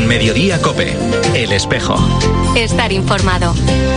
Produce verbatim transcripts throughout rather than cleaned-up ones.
Mediodía COPE. El Espejo. Estar informado.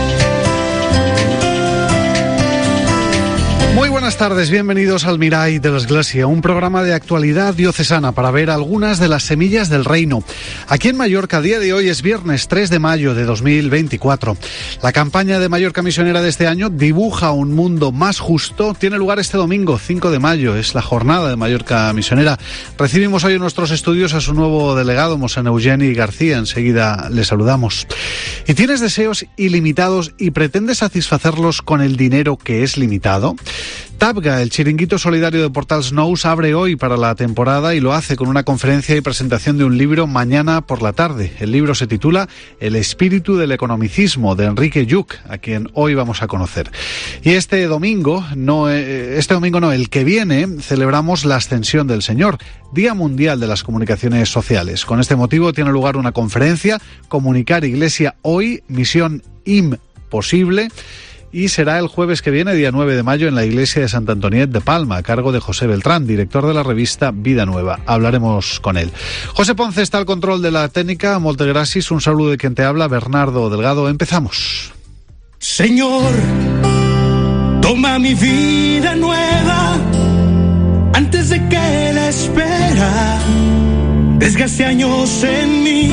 Muy buenas tardes, bienvenidos al Mirall de l'Església, un programa de actualidad diocesana para ver algunas de las semillas del reino. Aquí en Mallorca, a día de hoy es viernes tres de mayo de dos mil veinticuatro. La campaña de Mallorca Misionera de este año, Dibuja un mundo más justo, tiene lugar este domingo, cinco de mayo, es la jornada de Mallorca Misionera. Recibimos hoy en nuestros estudios a su nuevo delegado, Mosén Eugeni García, enseguida le saludamos. ¿Y tienes deseos ilimitados y pretendes satisfacerlos con el dinero que es limitado? Tabga, el chiringuito solidario de Portals Nous, abre hoy para la temporada y lo hace con una conferencia y presentación de un libro mañana por la tarde. El libro se titula El espíritu del economicismo, de Enrique Lluch, a quien hoy vamos a conocer. Y este domingo, no, este domingo no, el que viene, celebramos la Ascensión del Señor, Día Mundial de las Comunicaciones Sociales. Con este motivo tiene lugar una conferencia, Comunicar Iglesia Hoy, Misión Imposible, y será el jueves que viene, día nueve de mayo, en la iglesia de Sant Antoniet de Palma, a cargo de José Beltrán, director de la revista Vida Nueva. Hablaremos con él. José Ponce está al control de la técnica. Moltes gràcies. Un saludo de quien te habla, Bernardo Delgado. Empezamos. Señor, toma mi vida nueva antes de que la espera desgaste años en mí.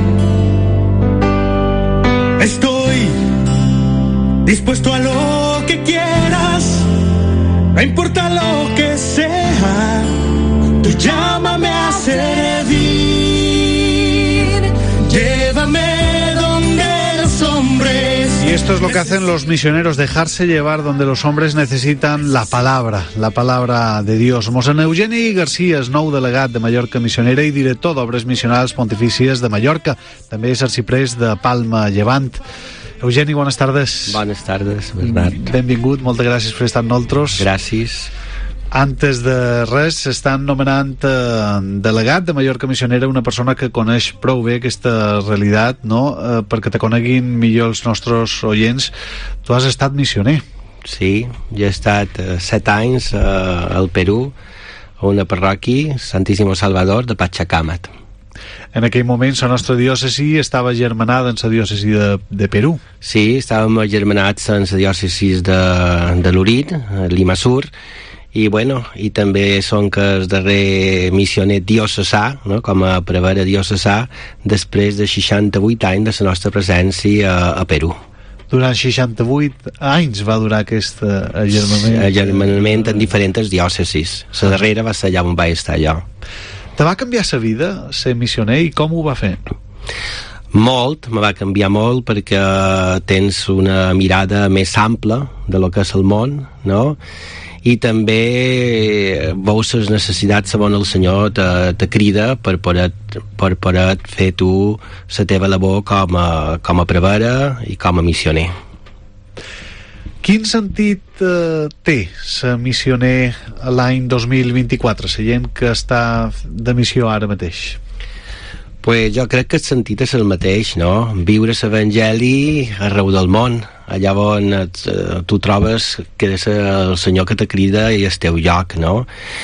Estoy dispuesto a lo que quieras, no importa lo que sea, tú llámame a servir. Llévame donde los hombres... Y esto es lo que hacen los misioneros, dejarse llevar donde los hombres necesitan la palabra, la palabra de Dios. Mosén Eugeni García és nou delegat de Mallorca Missionera i director d'Obres Missionals Pontifícies de Mallorca. També és arxiprés de Palma Llevant. Eugeni, bones tardes. Bones tardes, Bernat. Benvingut, moltes gràcies per estar amb nosaltres. Gràcies. Antes de res, s'estan nomenant eh, delegat de Mallorca Missionera una persona que coneix prou bé aquesta realitat, no? Eh, perquè te coneguin millor els nostres oients. Tu has estat missioner. Sí, jo he estat eh, set anys eh, al Perú, a una parròquia, Santíssimo Salvador, de Pachacamac. En aquell moment la nostra diòcesi estava germanada en la diòcesi de, de Perú. Sí, estàvem germanats en la diòcesi de, de Lurid, Limasur, i, bueno, i també som que el darrer missioner diocesà, no? Com a prevere diocesà, després de seixanta-vuit anys de la nostra presència a, a Perú. Durant seixanta-vuit anys va durar aquest agermanament. Agermanament en diferents diòcesis. La darrera va ser allà on vaig estar jo. Te va canviar la vida ser missioner i com ho va fer? Molt, me va canviar molt perquè tens una mirada més ampla de lo que és el món, no? I també veus les necessitats on el Senyor te, te crida per poder, per poder fer tu la teva labor com a, com a prevere i com a missioner. Quin sentit eh, té ser missioner l'any dos mil vint-i-quatre, la gent que està de missió ara mateix? Pues jo crec que el sentit és el mateix, no? Viure l'Evangeli arreu del món, allà on et, eh, tu trobes que és el Senyor que te crida i el teu lloc, no?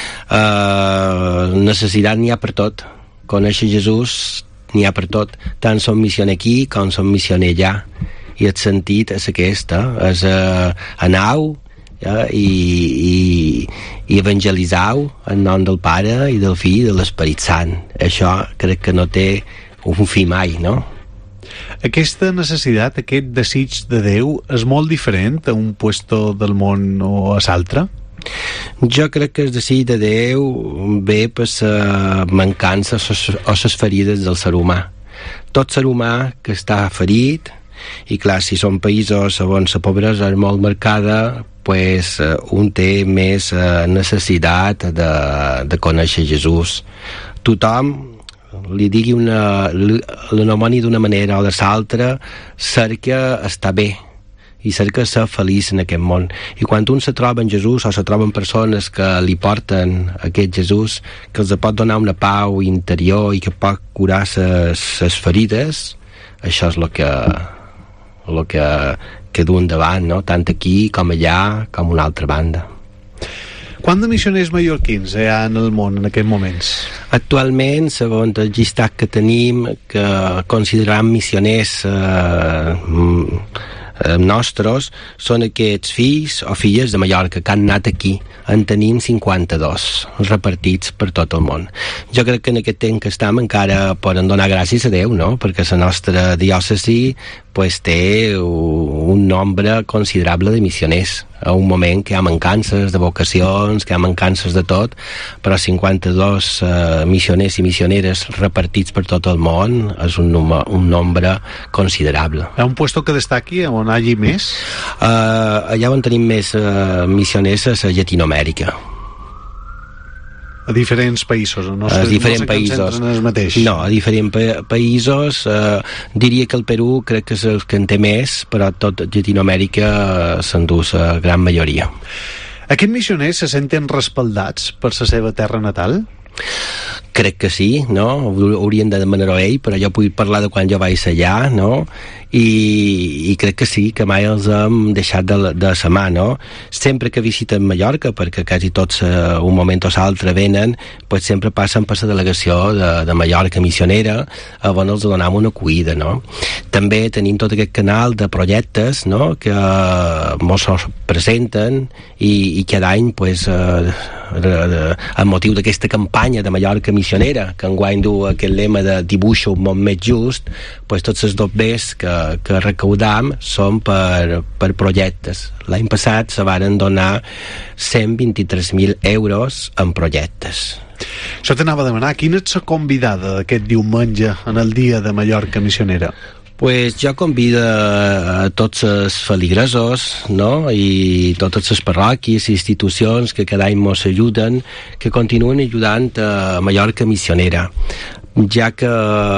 Eh, necessitat n'hi ha per tot. Conèixer Jesús n'hi ha per tot. Tant som missioner aquí com som missioner allà. I el sentit és aquesta, és uh, anar-ho ja, i, i, i evangelitzar-ho en nom del Pare i del Fill i de l'Esperit Sant. Això crec que no té un fi mai, no? Aquesta necessitat, aquest desig de Déu és molt diferent a un puesto del món o a l'altre? Jo crec que el desig de Déu ve per la mancança o les ferides del ser humà. Tot ser humà que està ferit. I clar, si són països on la pobresa és molt marcada, pues, uh, un té més uh, necessitat de, de conèixer Jesús. Tothom li digui una, l'anomeni d'una manera o de l'altra, cerca estar bé i cerca ser feliç en aquest món. I quan un se troba en Jesús o se troben persones que li porten aquest Jesús, que els pot donar una pau interior i que pot curar les ferides, això és el que el que, que du endavant, no? Tant aquí com allà com una altra banda. Quant de missioners mallorquins hi ha en el món en aquests moments? Actualment, segons el llistat que tenim, que considerem missioners eh, nostres, són aquests fills o filles de Mallorca que han anat aquí. En tenim cinquanta-dos repartits per tot el món. Jo crec que en aquest temps que estem encara poden donar gràcies a Déu, no? Perquè la nostra diòcesi pues, té un nombre considerable de missioners. A un moment que hi ha mancances de vocacions, que hi ha mancances de tot, però cinquanta-dos eh, missioners i missioneres repartits per tot el món és un, nom un nombre considerable. Hi ha un puesto que destaqui on hi hagi més? Uh, allà on tenim més uh, missioners és a Llatinoamèrica. A diferents països, no? A diferents no països. El mateix. No, a diferents pa països. Eh, diria que el Perú crec que és el que en té més, però tot Llatinoamèrica s'endú la gran majoria. Aquests missioners se senten respaldats per la seva terra natal? Crec que sí, no? Haurien de demanar-ho ell, però jo puc parlar de quan jo vaig allà, no? I, i crec que sí, que mai els hem deixat de, de sa mà, no? Sempre que visiten Mallorca, perquè quasi tots uh, un moment o l'altre venen, pues sempre passen per la delegació de, de Mallorca missionera, on els donem una acollida, no? També tenim tot aquest canal de projectes, no?, que uh, mos presenten i, i cada any, pues, uh, amb motiu d'aquesta campanya de Mallorca missionera, que enguany du aquest lema de dibuixa un món més just, pues tots els dobbers que, que recaudam són per, per projectes. L'any passat se varen donar cent vint-i-tres mil euros en projectes. Això t'anava a demanar, quina és la convidada d'aquest diumenge en el dia de Mallorca missionera? Pues jo convido a tots els feligresos, no?, i totes les parròquies i institucions que cada any mos ajuden, que continuen ajudant a Mallorca missionera, ja que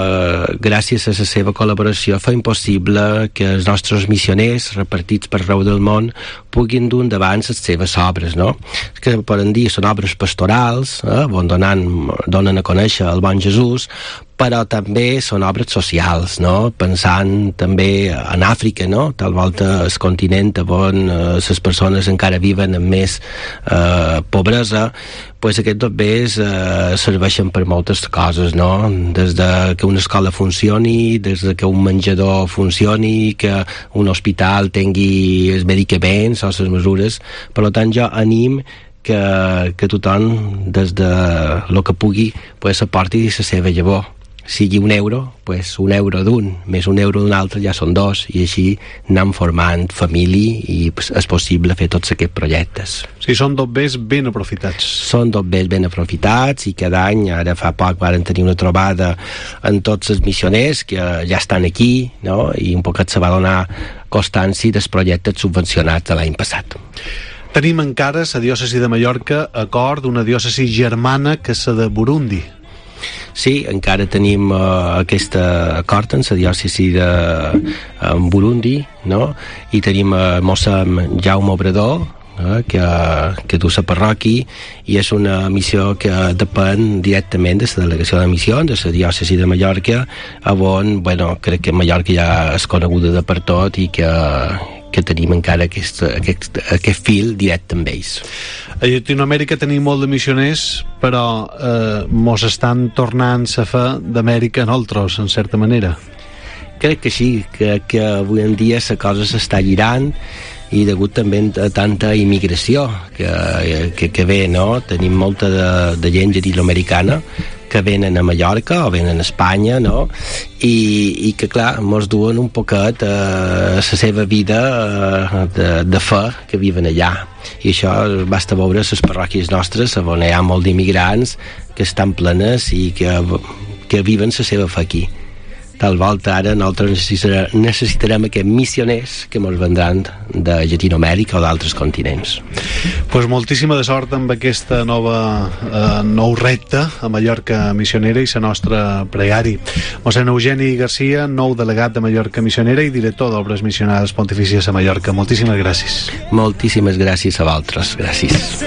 gràcies a la seva col·laboració fa impossible que els nostres missioners repartits per arreu del món puguin dur endavant les seves obres, no? Que poden dir són obres pastorals, eh, on donen, donen a conèixer el bon Jesús, però també són obres socials, no? Pensant també en Àfrica, no? Tal volta el continent on les eh, persones encara viven amb més eh, pobresa, pues aquests dobbers eh, serveixen per moltes coses, no? Des de que una escola funcioni, des de que un menjador funcioni, que un hospital tingui els medicaments o les mesures. Per tant, jo anim que, que tothom, des de lo que pugui, pues, aporti la seva llavor. Sigui un euro, pues un euro d'un més un euro d'un altre ja són dos, i així anem formant família i pues, és possible fer tots aquests projectes. Sí, són dobbers ben aprofitats. Són dobbers ben aprofitats, i cada any, ara fa poc varen tenir una trobada amb tots els missioners que ja estan aquí, no?, i un poquet se va donar constància dels projectes subvencionats de l'any passat. Tenim encara la diòcesi de Mallorca acord d'una diòcesi germana que és la de Burundi. Sí, encara tenim uh, aquest acord en la diòcesi de uh, Burundi, no?, i tenim uh, mossèn Jaume Obrador, uh, que, que du la parròquia, i és una missió que depèn directament de la delegació de missions, de la diòcesi de Mallorca, on, bueno, crec que Mallorca ja és coneguda de per tot i que que tenim encara aquest, aquest, aquest fil directe amb ells. A Llatinoamèrica tenim molt de missioners, però eh, mos estan tornant la fe d'Amèrica nosaltres, en certa manera. Crec que sí, crec que avui en dia la cosa s'està girant, i degut també a tanta immigració que, que, que ve, no? Tenim molta de, de gent llatinoamericana que venen a Mallorca o venen a Espanya, no?, i, i que, clar, mos duen un poquet a la seva vida de, de fe que viven allà. I això basta veure les parròquies nostres, on hi ha molt d'immigrants que estan plenes i que, que viven la seva fe aquí. Tal volta ara nosaltres necessitarem, necessitarem aquests missioners que ens vendran de Llatinoamèrica o d'altres continents. Pues moltíssima de sort amb aquesta nova eh, nou repte a Mallorca missionera i la nostra pregari. Mossèn Eugeni Garcia, nou delegat de Mallorca missionera i director d'Obres Missionals Pontifícies a Mallorca. Moltíssimes gràcies. Moltíssimes gràcies a vosaltres. Gràcies.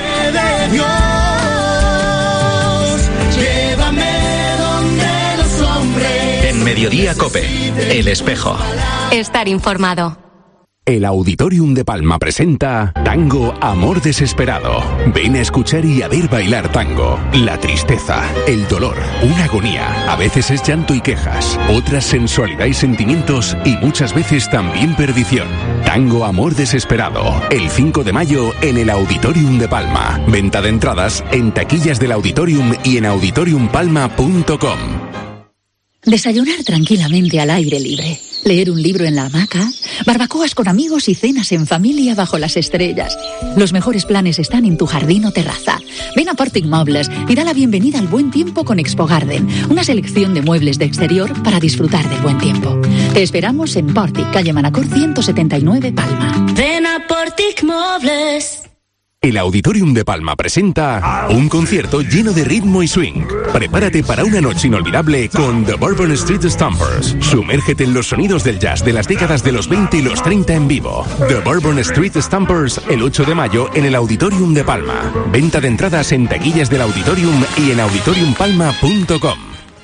Mediodía Cope, El Espejo. Estar informado. El Auditorium de Palma presenta Tango Amor Desesperado. Ven a escuchar y a ver bailar tango. La tristeza, el dolor, una agonía. A veces es llanto y quejas, otras sensualidad y sentimientos y muchas veces también perdición. Tango Amor Desesperado. El cinco de mayo en el Auditorium de Palma. Venta de entradas en taquillas del Auditorium y en auditorium palma punto com. Desayunar tranquilamente al aire libre, leer un libro en la hamaca, barbacoas con amigos y cenas en familia bajo las estrellas. Los mejores planes están en tu jardín o terraza. Ven a Portic Mobles y da la bienvenida al buen tiempo con Expo Garden, una selección de muebles de exterior para disfrutar del buen tiempo. Te esperamos en Portic, calle Manacor ciento setenta y nueve, Palma. Ven a Portic Mobles. El Auditorium de Palma presenta un concierto lleno de ritmo y swing. Prepárate para una noche inolvidable con The Bourbon Street Stompers. Sumérgete en los sonidos del jazz de las décadas de los veinte y los treinta en vivo. The Bourbon Street Stompers el ocho de mayo en el Auditorium de Palma. Venta de entradas en taquillas del Auditorium y en auditorium palma punto com.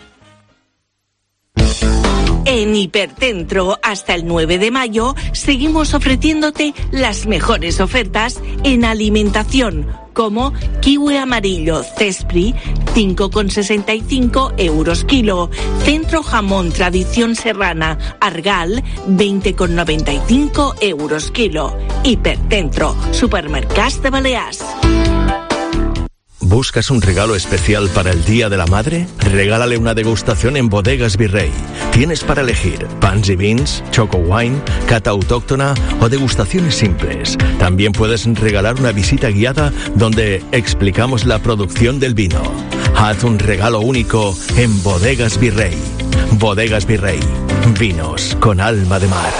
En Hipercentro, hasta el nueve de mayo, seguimos ofreciéndote las mejores ofertas en alimentación, como kiwi amarillo Cespri, cinco con sesenta y cinco euros kilo. Centro jamón tradición serrana Argal, veinte con noventa y cinco euros kilo. Hipercentro, supermercats de Balears. ¿Buscas un regalo especial para el Día de la Madre? Regálale una degustación en Bodegas Virrey. Tienes para elegir pans y beans, choco wine, cata autóctona o degustaciones simples. También puedes regalar una visita guiada donde explicamos la producción del vino. Haz un regalo único en Bodegas Virrey. Bodegas Virrey. Vinos con alma de mar.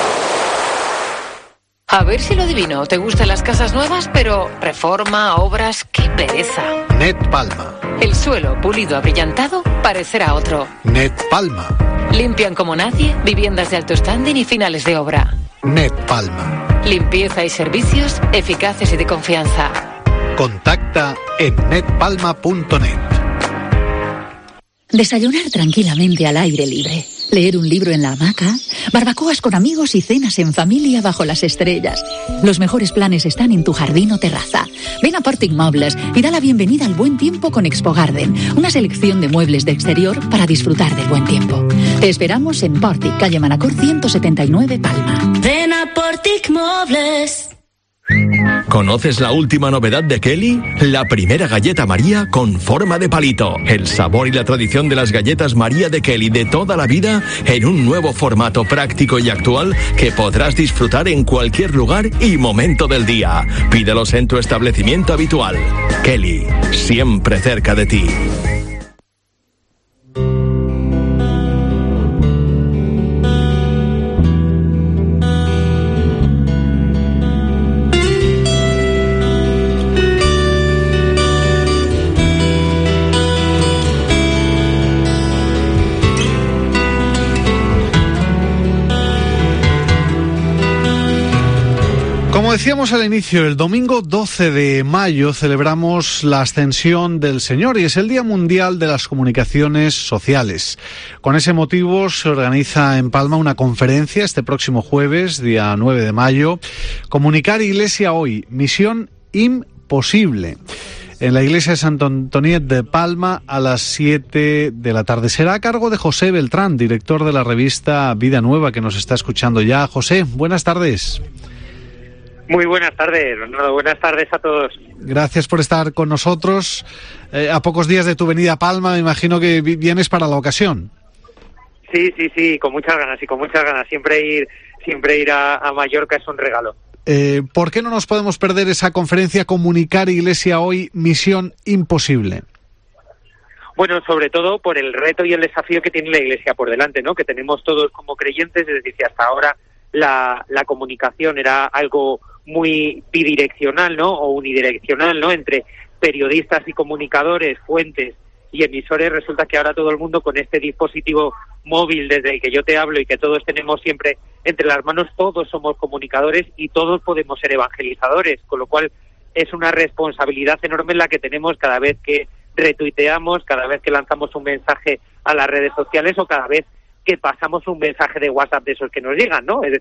A ver si lo adivino. ¿Te gustan las casas nuevas, pero reforma, obras? ¡Qué pereza! Net Palma. El suelo pulido abrillantado parecerá otro. Net Palma. Limpian como nadie, viviendas de alto standing y finales de obra. Net Palma. Limpieza y servicios eficaces y de confianza. Contacta en net palma punto net. Desayunar tranquilamente al aire libre, leer un libro en la hamaca, barbacoas con amigos y cenas en familia bajo las estrellas. Los mejores planes están en tu jardín o terraza. Ven a Portic Mobles y da la bienvenida al buen tiempo con Expo Garden, una selección de muebles de exterior para disfrutar del buen tiempo. Te esperamos en Portic, calle Manacor ciento setenta y nueve, Palma. Ven a Portic Mobles. ¿Conoces la última novedad de Kelly? La primera galleta María con forma de palito. El sabor y la tradición de las galletas María de Kelly de toda la vida en un nuevo formato práctico y actual que podrás disfrutar en cualquier lugar y momento del día. Pídelos en tu establecimiento habitual. Kelly, siempre cerca de ti. Como decíamos al inicio, el domingo doce de mayo celebramos la Ascensión del Señor y es el Día Mundial de las Comunicaciones Sociales. Con ese motivo se organiza en Palma una conferencia este próximo jueves, día nueve de mayo, Comunicar Iglesia Hoy, misión imposible. En la iglesia de Santo Antoniet de Palma a las siete de la tarde. Será a cargo de José Beltrán, director de la revista Vida Nueva, que nos está escuchando ya. José, buenas tardes. Muy buenas tardes, Leonardo. Buenas tardes a todos. Gracias por estar con nosotros. Eh, a pocos días de tu venida a Palma, me imagino que vienes para la ocasión. Sí, sí, sí, con muchas ganas y con muchas ganas. Siempre ir, siempre ir a, a Mallorca es un regalo. Eh, ¿Por qué no nos podemos perder esa conferencia Comunicar Iglesia Hoy, misión imposible? Bueno, sobre todo por el reto y el desafío que tiene la Iglesia por delante, ¿no? Que tenemos todos como creyentes, es decir, que hasta ahora la, la comunicación era algo muy bidireccional, ¿no? O unidireccional, ¿no? Entre periodistas y comunicadores, fuentes y emisores. Resulta que ahora todo el mundo con este dispositivo móvil desde el que yo te hablo y que todos tenemos siempre entre las manos, todos somos comunicadores y todos podemos ser evangelizadores, con lo cual es una responsabilidad enorme la que tenemos cada vez que retuiteamos, cada vez que lanzamos un mensaje a las redes sociales o cada vez que pasamos un mensaje de WhatsApp de esos que nos llegan, ¿no? Es decir,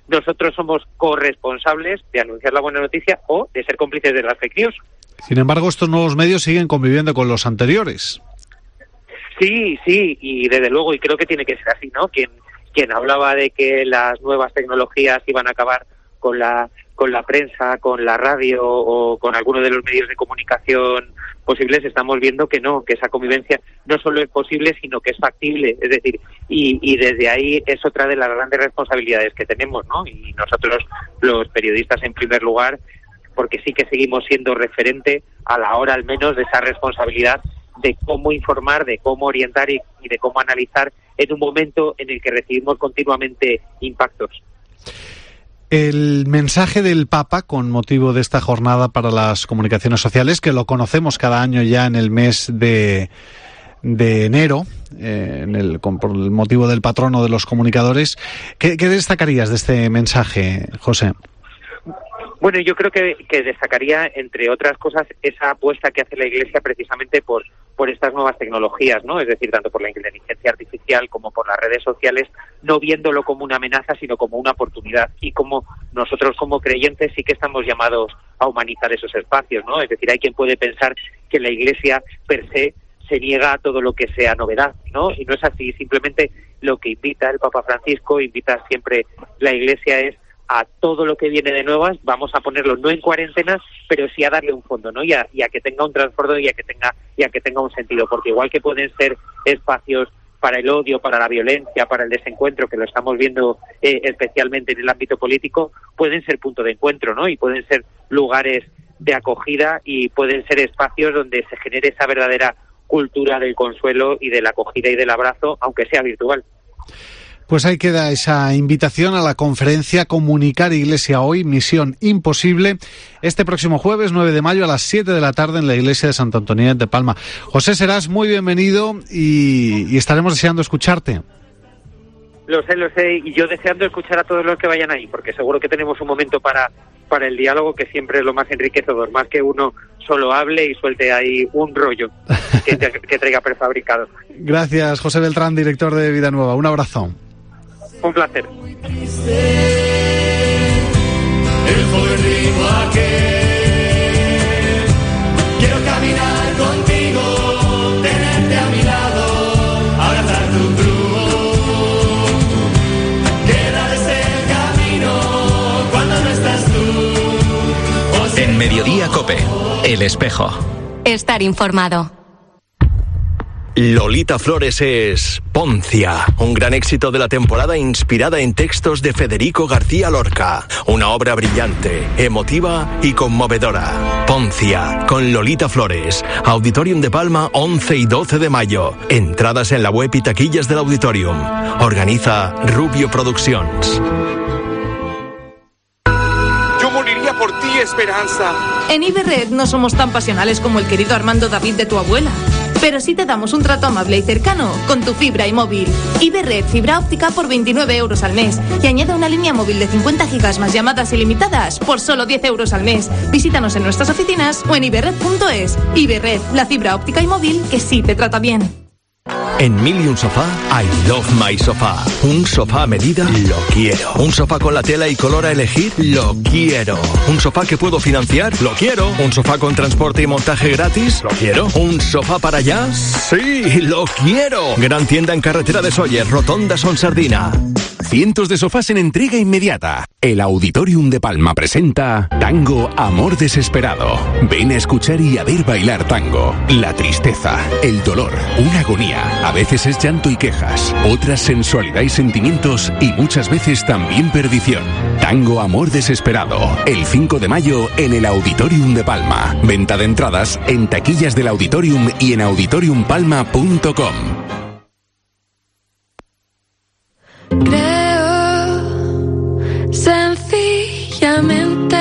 nosotros somos corresponsables de anunciar la buena noticia o de ser cómplices de las fake news. Sin embargo, estos nuevos medios siguen conviviendo con los anteriores. Sí, sí, y desde luego, y creo que tiene que ser así, ¿no? Quien, quien hablaba de que las nuevas tecnologías iban a acabar con la, con la prensa, con la radio o con alguno de los medios de comunicación posibles, estamos viendo que no, que esa convivencia no solo es posible, sino que es factible. Es decir, y, y desde ahí es otra de las grandes responsabilidades que tenemos, ¿no? Y nosotros, los periodistas, en primer lugar, porque sí que seguimos siendo referente a la hora, al menos, de esa responsabilidad de cómo informar, de cómo orientar y, y de cómo analizar en un momento en el que recibimos continuamente impactos. El mensaje del Papa con motivo de esta jornada para las comunicaciones sociales, que lo conocemos cada año ya en el mes de, de enero, eh, en el, con, por el motivo del patrono de los comunicadores, ¿qué, qué destacarías de este mensaje, José? Bueno, yo creo que, que destacaría, entre otras cosas, esa apuesta que hace la Iglesia precisamente por, por estas nuevas tecnologías, ¿no? Es decir, tanto por la inteligencia artificial como por las redes sociales, no viéndolo como una amenaza, sino como una oportunidad. Y como nosotros, como creyentes, sí que estamos llamados a humanizar esos espacios, ¿no? Es decir, hay quien puede pensar que la Iglesia, per se, se niega a todo lo que sea novedad, ¿no? Y no es así. Simplemente lo que invita el Papa Francisco, invita siempre la Iglesia, es a todo lo que viene de nuevas, vamos a ponerlo no en cuarentena, pero sí a darle un fondo, ¿no? Y a, y a que tenga un trasfondo y a que tenga y a que tenga un sentido, porque igual que pueden ser espacios para el odio, para la violencia, para el desencuentro, que lo estamos viendo eh, especialmente en el ámbito político, pueden ser punto de encuentro, ¿no? Y pueden ser lugares de acogida y pueden ser espacios donde se genere esa verdadera cultura del consuelo y de la acogida y del abrazo, aunque sea virtual. Pues ahí queda esa invitación a la conferencia Comunicar Iglesia Hoy, Misión Imposible, este próximo jueves nueve de mayo a las siete de la tarde en la iglesia de Santa Antonieta de Palma. José, serás muy bienvenido y, y estaremos deseando escucharte. Lo sé, lo sé, y yo deseando escuchar a todos los que vayan ahí, porque seguro que tenemos un momento para, para el diálogo, que siempre es lo más enriquecedor, más que uno solo hable y suelte ahí un rollo que, que traiga prefabricado. Gracias, José Beltrán, director de Vida Nueva. Un abrazo. Un placer. Quiero caminar contigo, tenerte a mi lado, abrazar tu cruz. Quedar es el camino cuando no estás tú. En Mediodía COPE, El Espejo. Estar informado. Lolita Flores es Poncia, un gran éxito de la temporada inspirada en textos de Federico García Lorca. Una obra brillante, emotiva y conmovedora. Poncia, con Lolita Flores. Auditorium de Palma, once y doce de mayo. Entradas en la web y taquillas del Auditorium. Organiza Rubio Productions. Yo moriría por ti, Esperanza. En Iberred no somos tan pasionales como el querido Armando David de tu abuela, pero sí te damos un trato amable y cercano con tu fibra y móvil. Iberred fibra óptica por veintinueve euros al mes y añade una línea móvil de cincuenta gigas más llamadas ilimitadas por solo diez euros al mes. Visítanos en nuestras oficinas o en iberred punto es. Iberred, la fibra óptica y móvil que sí te trata bien. En Mil y un Sofá, I love my sofá. Un sofá a medida, lo quiero. Un sofá con la tela y color a elegir, lo quiero. Un sofá que puedo financiar, lo quiero. Un sofá con transporte y montaje gratis, lo quiero. Un sofá para allá, sí, lo quiero. Gran tienda en carretera de Sóller, Rotonda Son Sardina. Cientos de sofás en entrega inmediata. El Auditorium de Palma presenta Tango Amor Desesperado. Ven a escuchar y a ver bailar tango. La tristeza, el dolor, una agonía. A veces es llanto y quejas, otras sensualidad y sentimientos y muchas veces también perdición. Tango Amor Desesperado. El cinco de mayo en el Auditorium de Palma. Venta de entradas en taquillas del Auditorium y en auditorium palma punto com. Creo sencillamente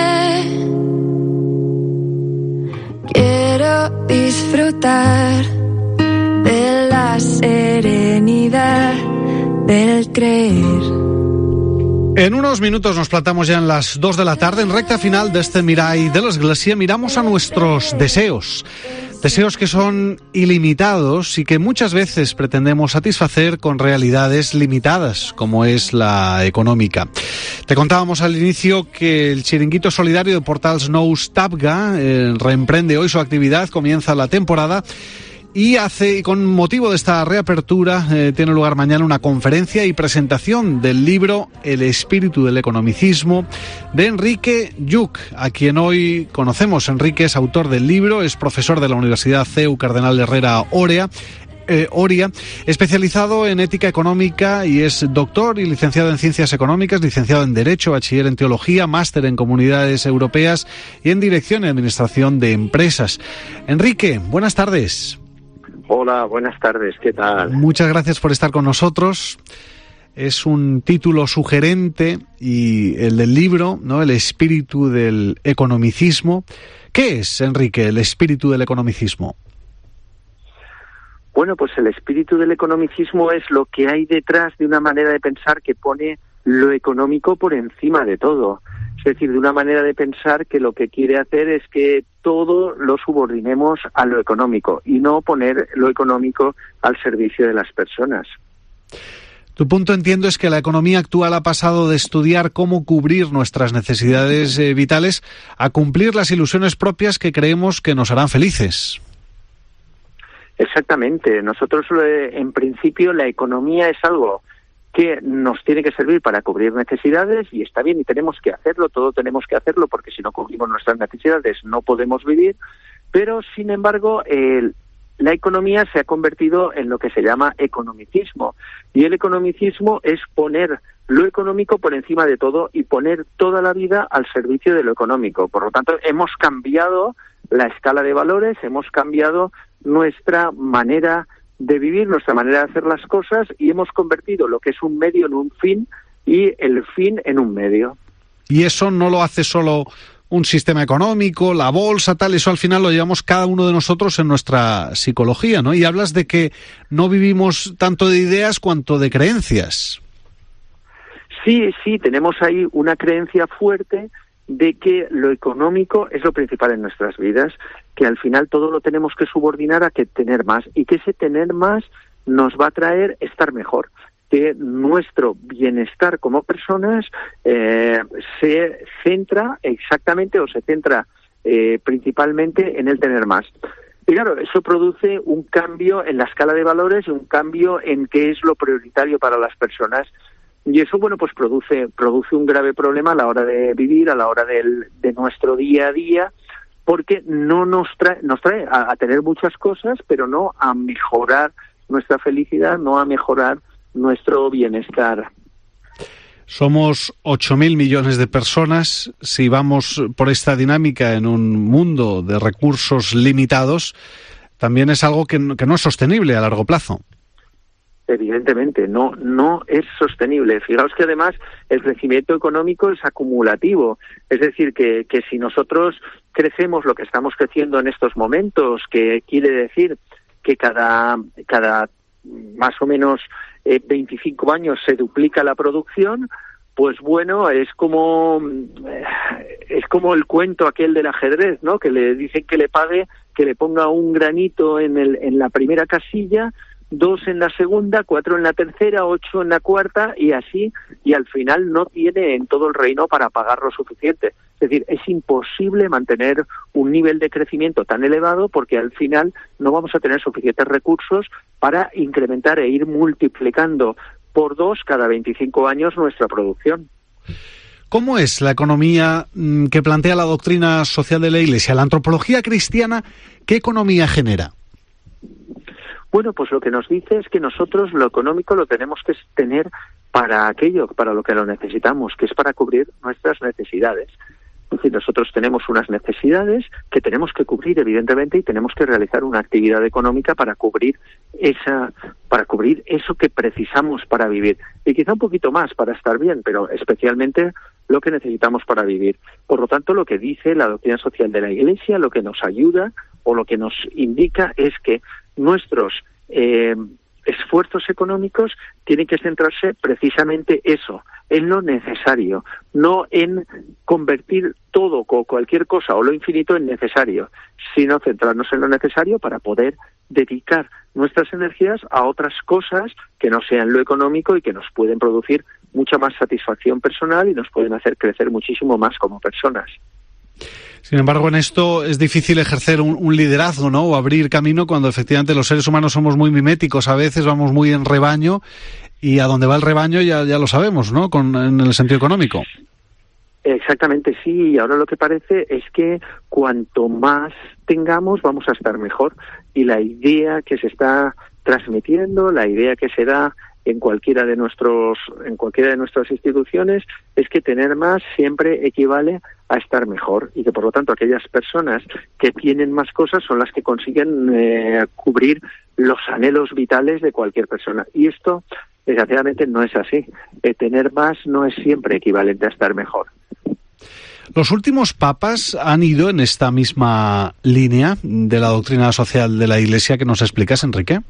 quiero disfrutar de la serenidad del creer. En unos minutos nos plantamos ya en las dos de la tarde, en recta final de este Mirai de l'Església. Miramos a nuestros deseos. Deseos que son ilimitados y que muchas veces pretendemos satisfacer con realidades limitadas, como es la económica. Te contábamos al inicio que el chiringuito solidario de Portals Nous Tabga eh, reemprende hoy su actividad, comienza la temporada. Y hace, con motivo de esta reapertura, eh, tiene lugar mañana una conferencia y presentación del libro El espíritu del economicismo de Enrique Lluch, a quien hoy conocemos. Enrique es autor del libro, es profesor de la Universidad C E U Cardenal Herrera Oria, eh, Oria, especializado en ética económica y es doctor y licenciado en Ciencias Económicas, licenciado en Derecho, bachiller en Teología, máster en Comunidades Europeas y en Dirección y Administración de Empresas. Enrique, buenas tardes. Hola, buenas tardes, ¿qué tal? Muchas gracias por estar con nosotros. Es un título sugerente y el del libro, ¿no? El espíritu del economicismo. ¿Qué es, Enrique, el espíritu del economicismo? Bueno, pues el espíritu del economicismo es lo que hay detrás de una manera de pensar que pone lo económico por encima de todo. Es decir, de una manera de pensar que lo que quiere hacer es que todo lo subordinemos a lo económico y no poner lo económico al servicio de las personas. Tu punto, entiendo, es que la economía actual ha pasado de estudiar cómo cubrir nuestras necesidades eh, vitales a cumplir las ilusiones propias que creemos que nos harán felices. Exactamente. Nosotros, eh, en principio, la economía es algo que nos tiene que servir para cubrir necesidades y está bien y tenemos que hacerlo, todo tenemos que hacerlo porque si no cubrimos nuestras necesidades no podemos vivir, pero sin embargo el, la economía se ha convertido en lo que se llama economicismo y el economicismo es poner lo económico por encima de todo y poner toda la vida al servicio de lo económico. Por lo tanto, hemos cambiado la escala de valores, hemos cambiado nuestra manera de vivir, nuestra manera de hacer las cosas y hemos convertido lo que es un medio en un fin y el fin en un medio. Y eso no lo hace solo un sistema económico, la bolsa, tal, eso al final lo llevamos cada uno de nosotros en nuestra psicología, ¿no? Y hablas de que no vivimos tanto de ideas cuanto de creencias. Sí, sí, tenemos ahí una creencia fuerte de que lo económico es lo principal en nuestras vidas, que al final todo lo tenemos que subordinar a que tener más y que ese tener más nos va a traer estar mejor, que nuestro bienestar como personas eh, se centra exactamente o se centra eh, principalmente en el tener más. Y claro, eso produce un cambio en la escala de valores y un cambio en qué es lo prioritario para las personas. Y eso, bueno, pues produce produce un grave problema a la hora de vivir, a la hora del, de nuestro día a día, porque no nos trae, nos trae a, a tener muchas cosas, pero no a mejorar nuestra felicidad, no a mejorar nuestro bienestar. Somos ocho mil millones de personas. Si vamos por esta dinámica en un mundo de recursos limitados, también es algo que no, que no es sostenible a largo plazo. Evidentemente, no no es sostenible. Fijaos que además el crecimiento económico es acumulativo. Es decir, que, que si nosotros crecemos lo que estamos creciendo en estos momentos, que quiere decir que cada, cada más o menos eh, veinticinco años se duplica la producción, pues bueno, es como eh, es como el cuento aquel del ajedrez, ¿no? Que le dicen que le pague, que le ponga un granito en el en la primera casilla, dos en la segunda, cuatro en la tercera, ocho en la cuarta y así, y al final no tiene en todo el reino para pagar lo suficiente. Es decir, es imposible mantener un nivel de crecimiento tan elevado porque al final no vamos a tener suficientes recursos para incrementar e ir multiplicando por dos cada veinticinco años nuestra producción. ¿Cómo es la economía que plantea la doctrina social de la Iglesia? La antropología cristiana, ¿qué economía genera? Bueno, pues lo que nos dice es que nosotros lo económico lo tenemos que tener para aquello, para lo que lo necesitamos, que es para cubrir nuestras necesidades. Es decir, nosotros tenemos unas necesidades que tenemos que cubrir, evidentemente, y tenemos que realizar una actividad económica para cubrir esa, para cubrir eso que precisamos para vivir. Y quizá un poquito más para estar bien, pero especialmente lo que necesitamos para vivir. Por lo tanto, lo que dice la doctrina social de la Iglesia, lo que nos ayuda o lo que nos indica es que nuestros eh, esfuerzos económicos tienen que centrarse precisamente eso, en lo necesario, no en convertir todo o cualquier cosa o lo infinito en necesario, sino centrarnos en lo necesario para poder dedicar nuestras energías a otras cosas que no sean lo económico y que nos pueden producir mucha más satisfacción personal y nos pueden hacer crecer muchísimo más como personas. Sin embargo, en esto es difícil ejercer un, un liderazgo, ¿no? O abrir camino cuando efectivamente los seres humanos somos muy miméticos, a veces vamos muy en rebaño y a donde va el rebaño ya, ya lo sabemos, ¿no? Con, en el sentido económico. Exactamente, sí. Y ahora lo que parece es que cuanto más tengamos vamos a estar mejor. Y la idea que se está transmitiendo, la idea que se da en cualquiera de nuestros, en cualquiera de nuestras instituciones, es que tener más siempre equivale a estar mejor y que por lo tanto aquellas personas que tienen más cosas son las que consiguen eh, cubrir los anhelos vitales de cualquier persona. Y esto, desgraciadamente, no es así. Eh, tener más no es siempre equivalente a estar mejor. Los últimos papas han ido en esta misma línea de la doctrina social de la Iglesia que nos explicas, Enrique.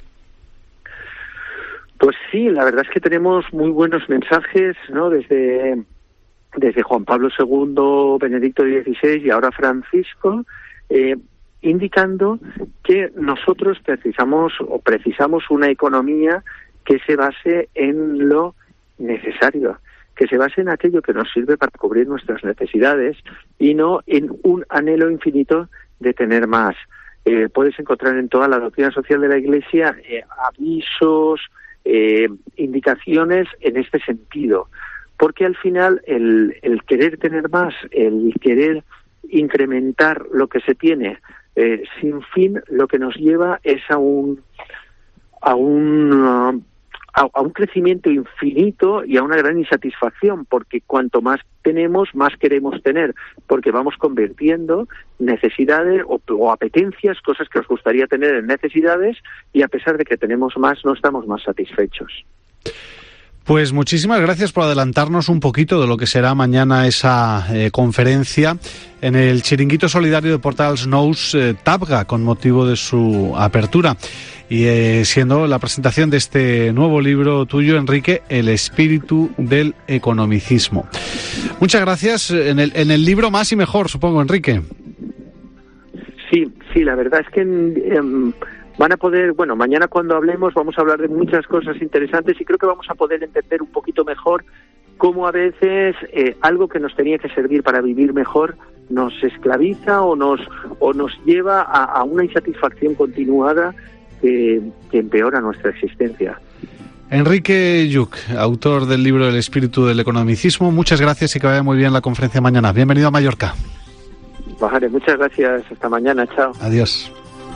Pues sí, la verdad es que tenemos muy buenos mensajes, ¿no? Desde, desde Juan Pablo segundo, Benedicto dieciséis y ahora Francisco, eh, indicando que nosotros precisamos o precisamos una economía que se base en lo necesario, que se base en aquello que nos sirve para cubrir nuestras necesidades y no en un anhelo infinito de tener más. Eh, puedes encontrar en toda la doctrina social de la Iglesia eh, avisos, Eh, indicaciones en este sentido, porque al final el, el querer tener más, el querer incrementar lo que se tiene eh, sin fin, lo que nos lleva es a un a un uh, a, a un crecimiento infinito y a una gran insatisfacción, porque cuanto más tenemos, más queremos tener, porque vamos convirtiendo necesidades o, o apetencias, cosas que os gustaría tener en necesidades, y a pesar de que tenemos más, no estamos más satisfechos. Pues muchísimas gracias por adelantarnos un poquito de lo que será mañana esa eh, conferencia en el Chiringuito Solidario de Portals Nous eh, Tabga, con motivo de su apertura. Y eh, siendo la presentación de este nuevo libro tuyo, Enrique, El espíritu del economicismo. Muchas gracias. En el, en el libro más y mejor, supongo, Enrique. Sí, sí, la verdad es que eh, van a poder, bueno, mañana cuando hablemos vamos a hablar de muchas cosas interesantes y creo que vamos a poder entender un poquito mejor cómo a veces eh, algo que nos tenía que servir para vivir mejor nos esclaviza o nos o nos lleva a, a una insatisfacción continuada que, que empeora nuestra existencia. Enrique Lluch, autor del libro El espíritu del economicismo, muchas gracias y que vaya muy bien la conferencia mañana. Bienvenido a Mallorca. Vale, muchas gracias. Hasta mañana. Chao. Adiós.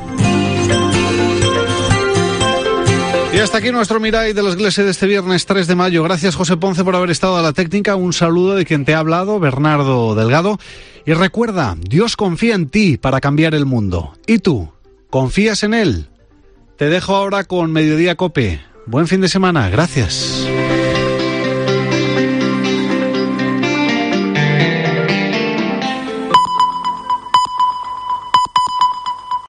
Y hasta aquí nuestro Mirai de la Iglesia de este viernes tres de mayo. Gracias, José Ponce, por haber estado a la técnica. Un saludo de quien te ha hablado, Bernardo Delgado. Y recuerda, Dios confía en ti para cambiar el mundo. ¿Y tú? ¿Confías en Él? Te dejo ahora con Mediodía Cope. Buen fin de semana. Gracias.